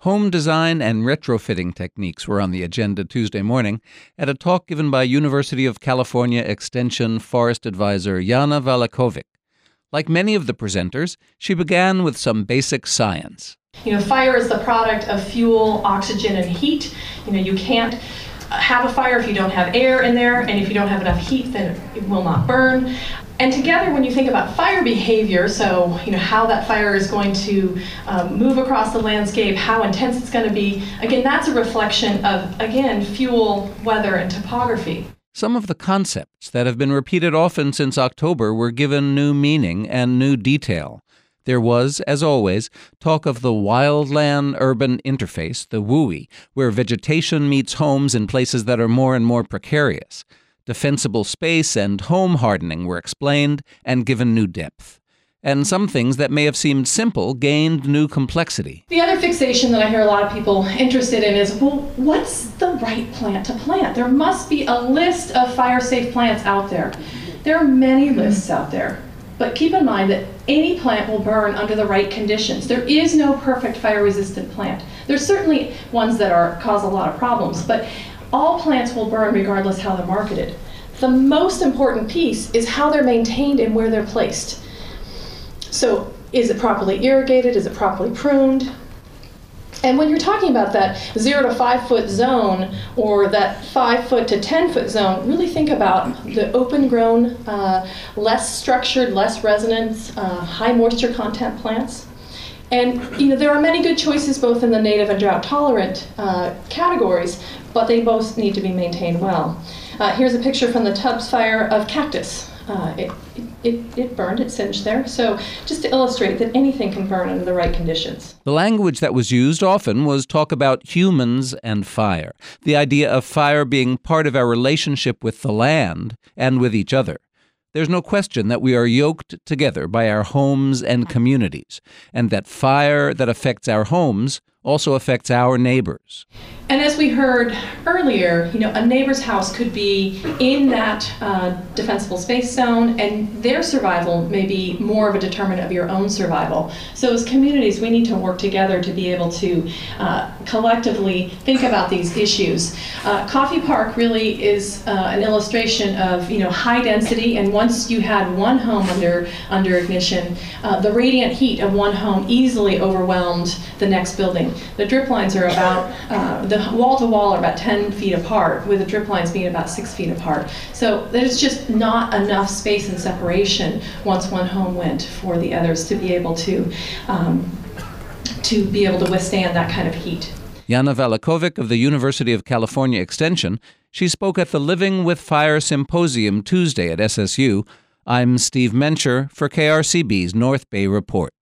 Home design and retrofitting techniques were on the agenda Tuesday morning at a talk given by University of California Extension Forest Advisor Jana Valakovic. Like many of the presenters, she began with some basic science. Fire is the product of fuel, oxygen, and heat. You can't have a fire if you don't have air in there, and if you don't have enough heat, then it will not burn. And together, when you think about fire behavior, so how that fire is going to move across the landscape, how intense it's going to be, again, that's a reflection of, fuel, weather, and topography. Some of the concepts that have been repeated often since October were given new meaning and new detail. There was, as always, talk of the wildland-urban interface, the WUI, where vegetation meets homes in places that are more and more precarious. Defensible space and home hardening were explained and given new depth. And some things that may have seemed simple gained new complexity. The other fixation that I hear a lot of people interested in is, what's the right plant to plant? There must be a list of fire-safe plants out there. There are many lists out there. But keep in mind that any plant will burn under the right conditions. There is no perfect fire-resistant plant. There's certainly ones that cause a lot of problems, but all plants will burn regardless how they're marketed. The most important piece is how they're maintained and where they're placed. So is it properly irrigated? Is it properly pruned? And when you're talking about that 0 to 5 foot zone or that 5 foot to 10 foot zone, really think about the open grown, less structured, less resonance, high moisture content plants. And there are many good choices both in the native and drought tolerant categories, but they both need to be maintained well. Here's a picture from the Tubbs fire of cactus. It burned, it singed there. So just to illustrate that anything can burn under the right conditions. The language that was used often was talk about humans and fire, the idea of fire being part of our relationship with the land and with each other. There's no question that we are yoked together by our homes and communities, and that fire that affects our homes also affects our neighbors. And as we heard earlier, a neighbor's house could be in that defensible space zone, and their survival may be more of a determinant of your own survival. So as communities, we need to work together to be able to collectively think about these issues. Coffey Park really is an illustration of high density, and once you had one home under ignition, the radiant heat of one home easily overwhelmed the next building. The drip lines are about, the wall to wall are about 10 feet apart, with the drip lines being about 6 feet apart. So there's just not enough space and separation once one home went for the others to be able to withstand that kind of heat. Jana Valakovic of the University of California Extension, she spoke at the Living with Fire Symposium Tuesday at SSU. I'm Steve Mencher for KRCB's North Bay Report.